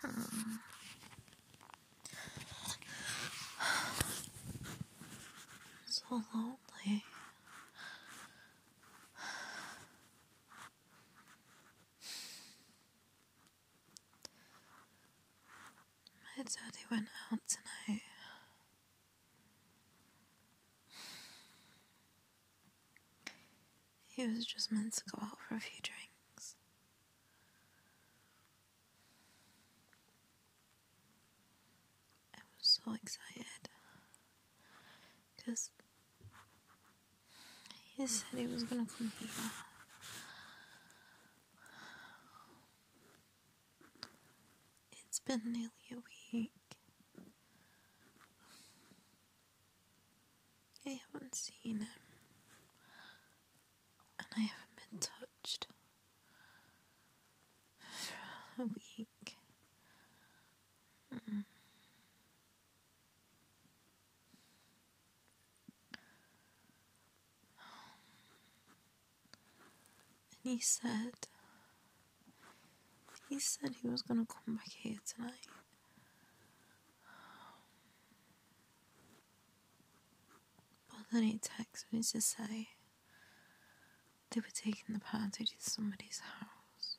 So lonely. My daddy went out tonight. He was just meant to go out for a few drinks. I was so excited. Because he said he was going to come here. It's been nearly a week. I haven't seen him. And I haven't been touched for a week. And he said he was going to come back here tonight. But then he texted me to say they were taking the party to somebody's house.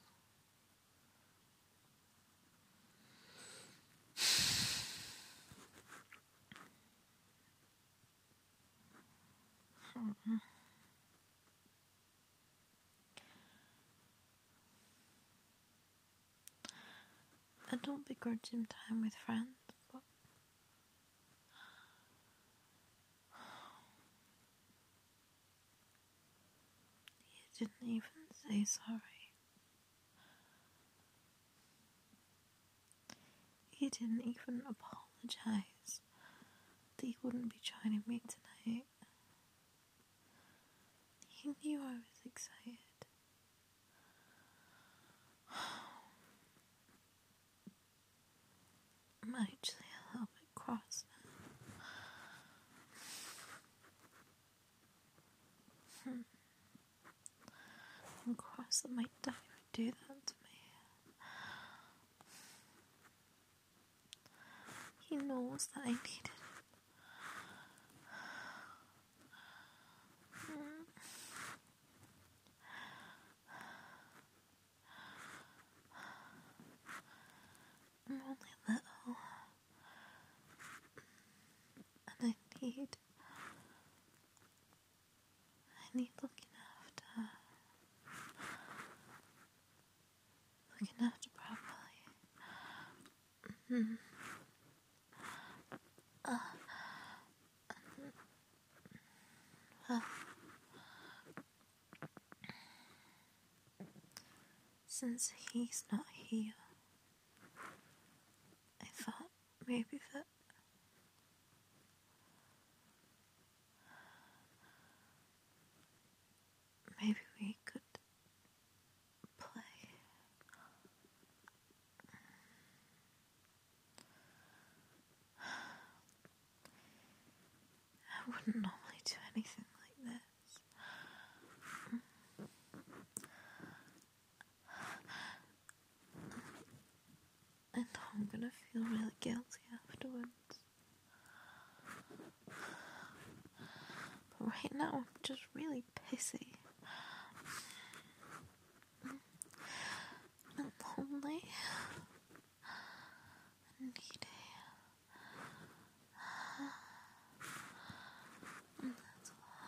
I don't begrudge him time with friends, but he didn't even say sorry. He didn't even apologise that he wouldn't be joining me tonight. He knew I was excited. I'm actually a little bit cross now. I'm cross that my dad would do that to me. He knows that I needed it. I'm only little, and I need looking after. Looking after properly. Well, since he's not here, I thought maybe we could play. I wouldn't normally do anything like this. I know I'm gonna feel really guilty afterwards. But right now I'm just really pissy. And lonely. And needy. And that's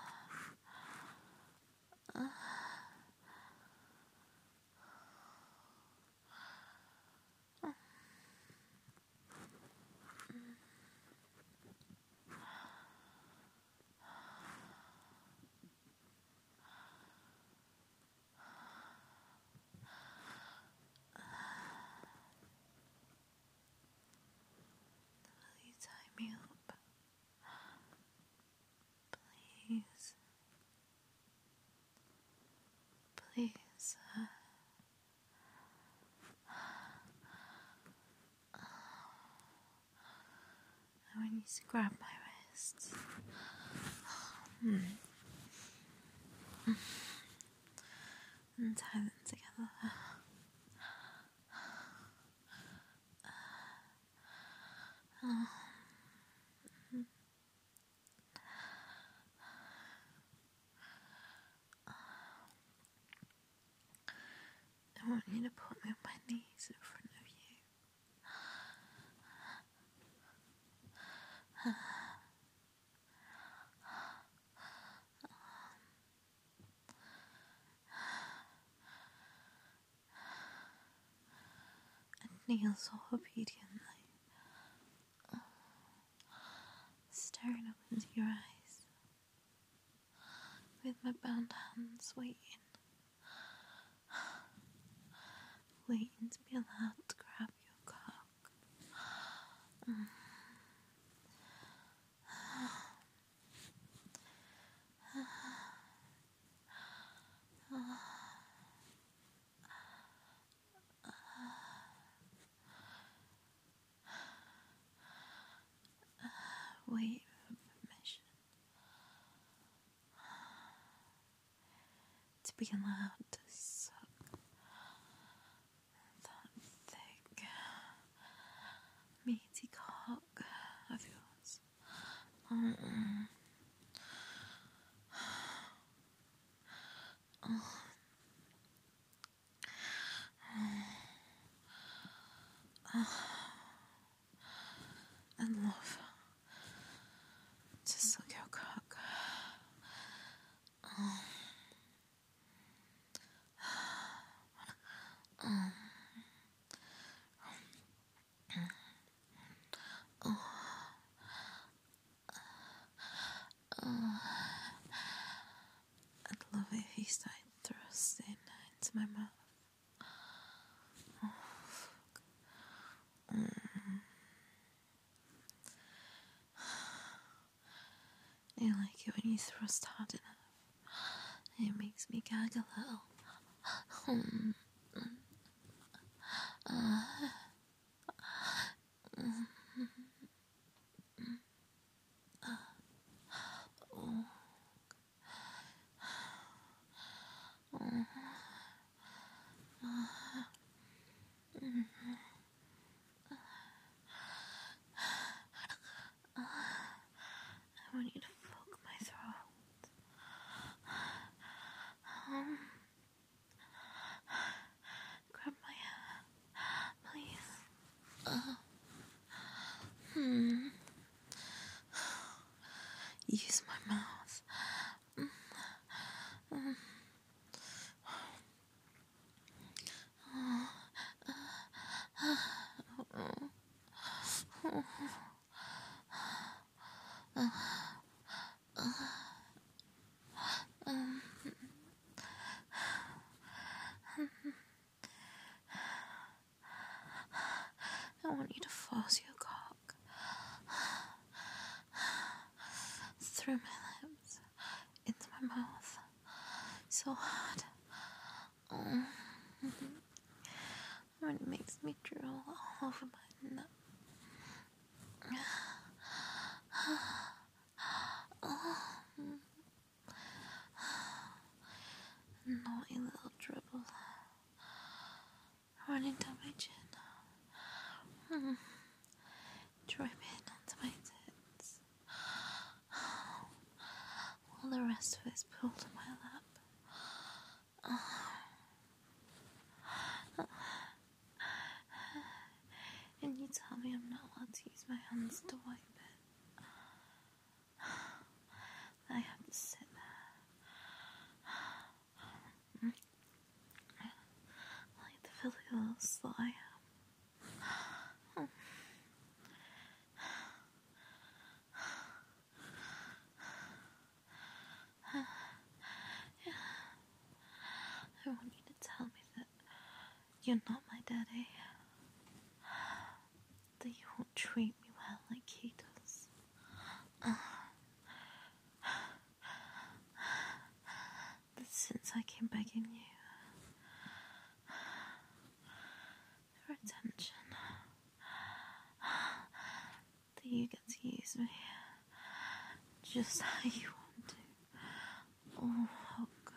Will you tie me up? Please. Please. I want you to grab my wrists. And tie them together. to put me on my knees in front of you. And kneel so obediently, staring up into your eyes, with my bound hands waiting to be allowed to grab your cock. Wait for permission to be allowed to suck that thick, meaty cock of yours. And love to suck your cock. I'd love it if you started thrusting into my mouth. I like it when you thrust hard enough. It makes me gag a little. I want you to fuck my throat. Grab my hand, please. Use my mouth. I want you to force your cock through my lips into my mouth so hard. When it makes me drool all over my nut. Naughty little dribble running down my chin, dripping onto my tits, while the rest of it's pulled to my lap. And you tell me I'm not allowed to use my hands to wipe it. I have to sit there like the filthy little slut I am. I want you to tell me that you're not my daddy. That you won't treat me well like he does. That since I came begging you for attention, that you get to use me just how you want to. Oh, fuck.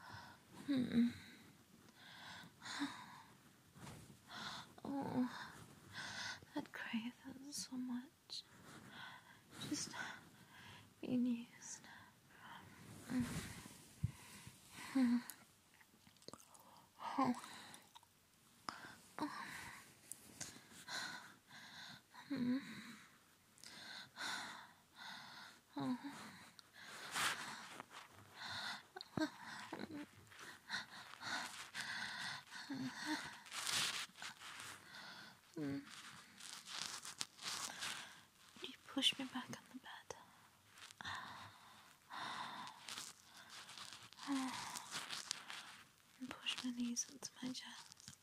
Oh, I'd crave that so much. Just being used. You push me back on the bed. And push my knees onto my chest.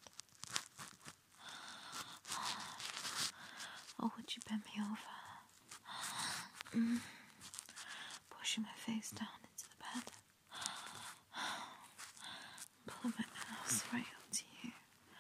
Or would you bend me over? Pushing my face down into the bed. Pulling my ass right up to you.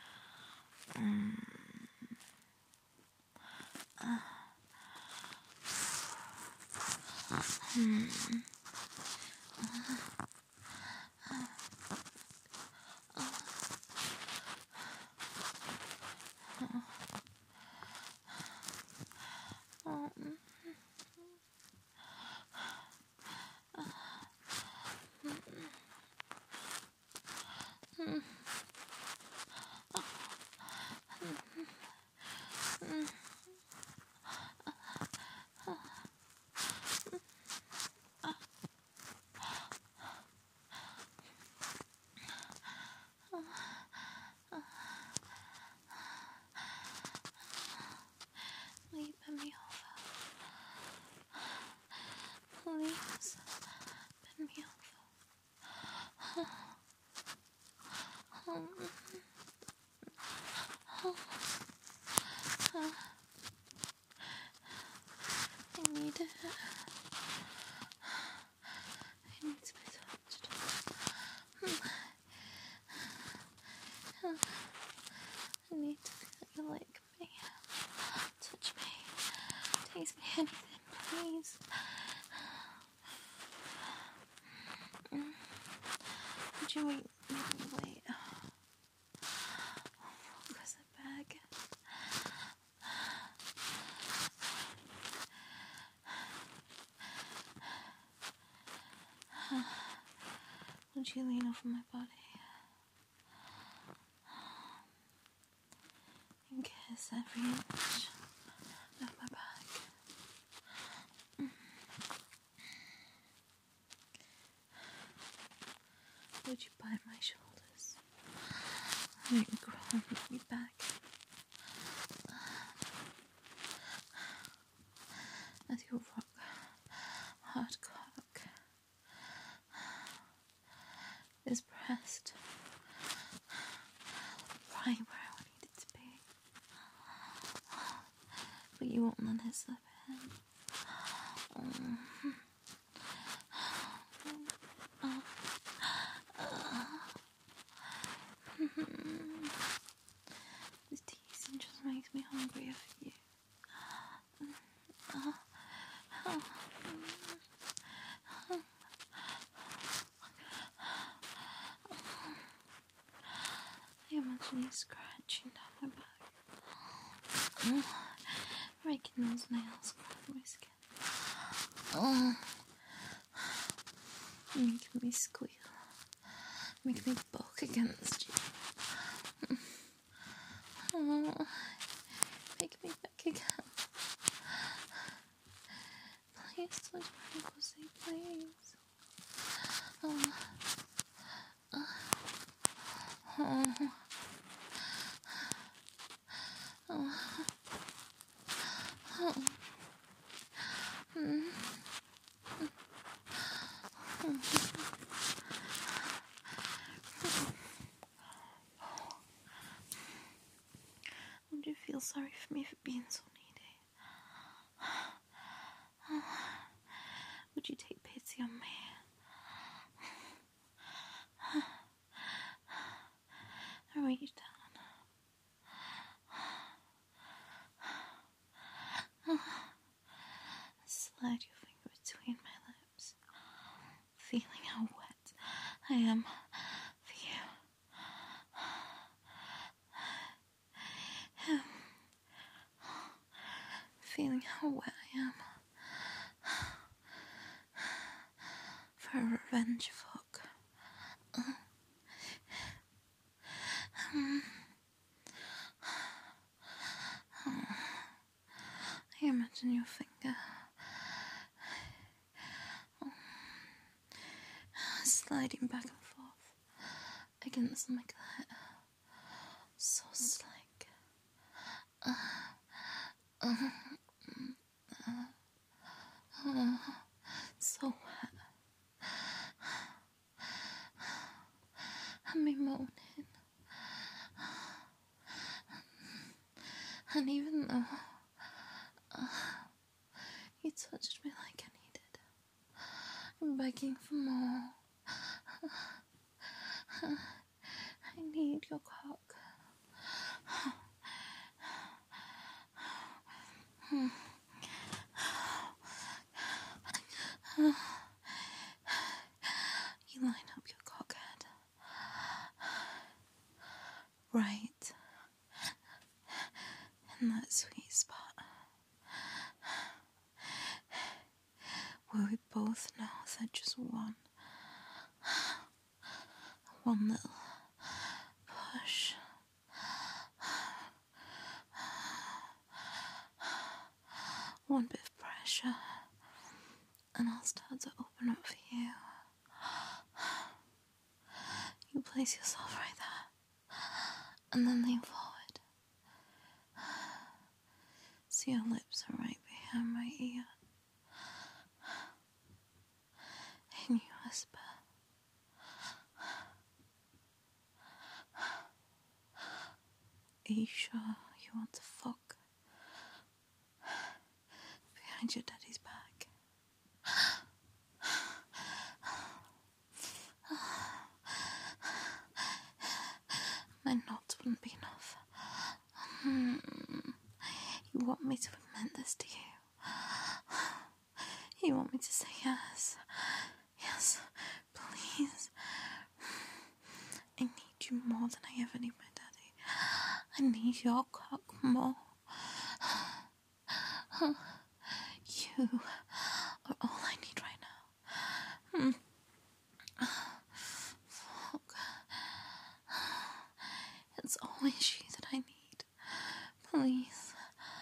Will you bend me over? Please, bend me over. I need it. I need to be touched. I need to feel that you like me. Touch me. Taste me, anything, please. Would you wait? Because I beg. Would you lean over my body and kiss every inch of my back? Would you bite my shoulders and groan me back as your rock hard cock is pressed right where I need it to be, but you won't let it slip in. This teasing just makes me hungrier for you. I imagine you scratching down my back, raking those nails across my skin, making me squeal, making me buck against you. Make me back again. Please touch my pussy, please. Would you feel sorry for me for being so needy? Would you take pity on me? I reach down. Slide your finger between my lips, feeling how wet I am for you. Feeling how wet I am for a revenge fuck. on your finger. Sliding back and forth against my clit. So slick. So wet. And me moaning. And even though you touched me like I needed, I'm begging for more. I need your cock. You line up your cockhead right in that sweet spot where we both know that just one little push, one bit of pressure, and I'll start to open up for you. You place yourself right there, and then lean forward. So your lips are right behind my ear. And you whisper, are you sure you want to fuck behind your daddy's back? My knots wouldn't be enough. You want me to admit this to you? You want me to say yes? Yes, please. I need you more than I ever need my daddy. I need your cock more. You are all I need right now. Fuck. It's always you that I need. Please.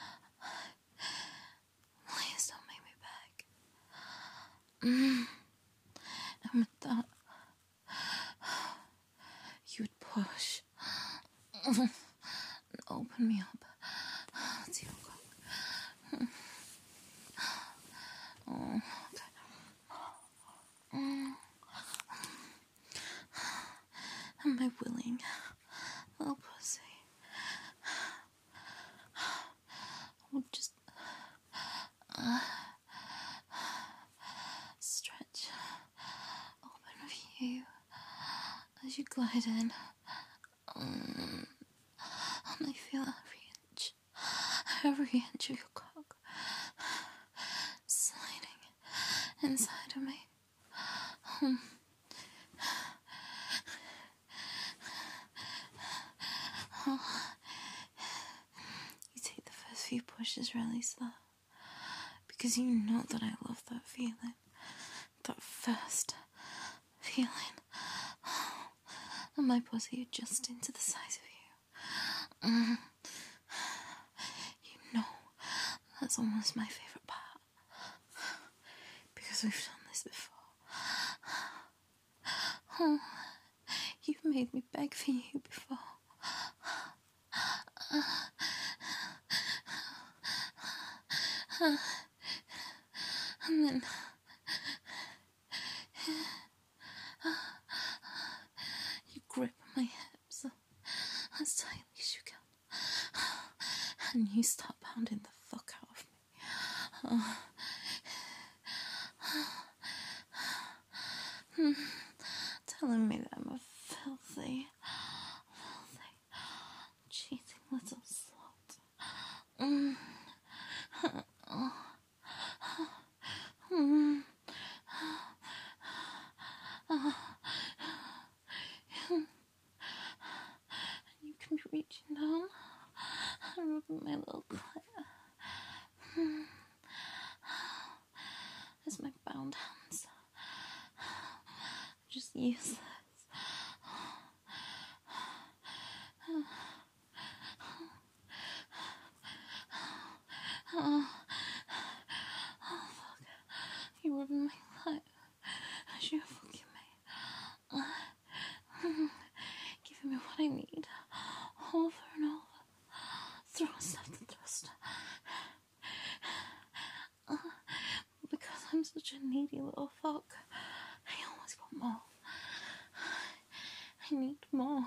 Please don't make me beg. And with that, you would push and open me up to your cock. Oh, okay. Am I willing? Little pussy. I would just stretch open with you as you glide in. And I feel every inch of your cock sliding inside of me. You take the first few pushes really slow, because you know that I love that feeling, that first feeling, and my pussy adjusting to the size of you. You know that's almost my favourite part, because we've done this before. Oh, you've made me beg for you before. And then you grip my hips as tightly as you can, and you start pounding the fuck out of me. Telling me that I'm a filthy, cheating little slut. You can be reaching down and rubbing my little clit. As my bound hands just useless. a needy little fuck. I always want more. I need more.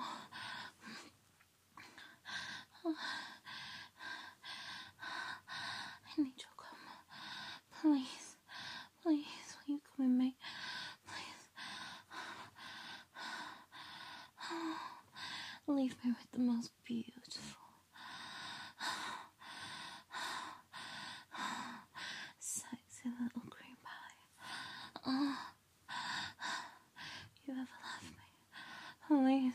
I need your come. Please. Please, will you come with me? Please. Leave me with the most beautiful, sexy little cream pie. Oh, you ever love me? Please.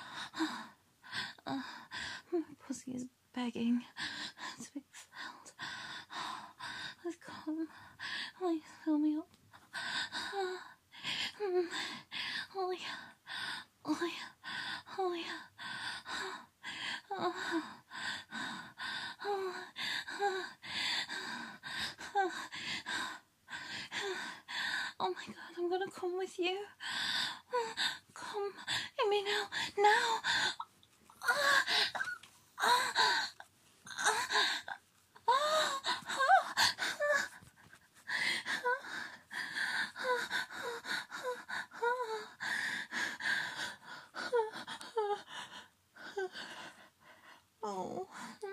My pussy is begging to be filled. Please come. Please fill me up. Oh yeah. Oh yeah. Oh yeah. Oh my God, I'm gonna come with you. Come, I mean now. Oh.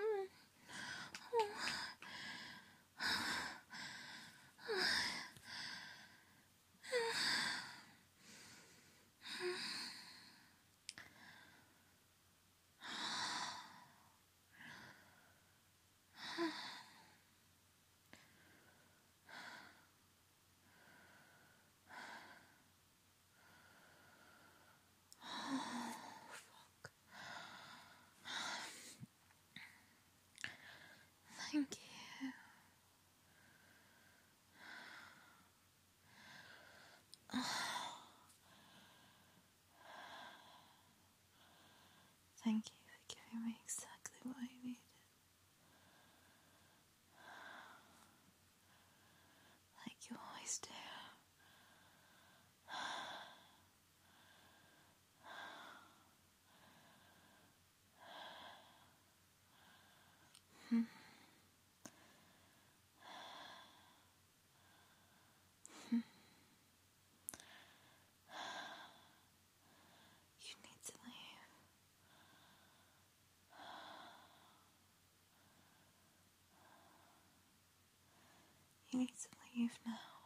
Thank you. Thank you for giving me exactly what I needed. Like you always do. You need to leave. You need to leave now.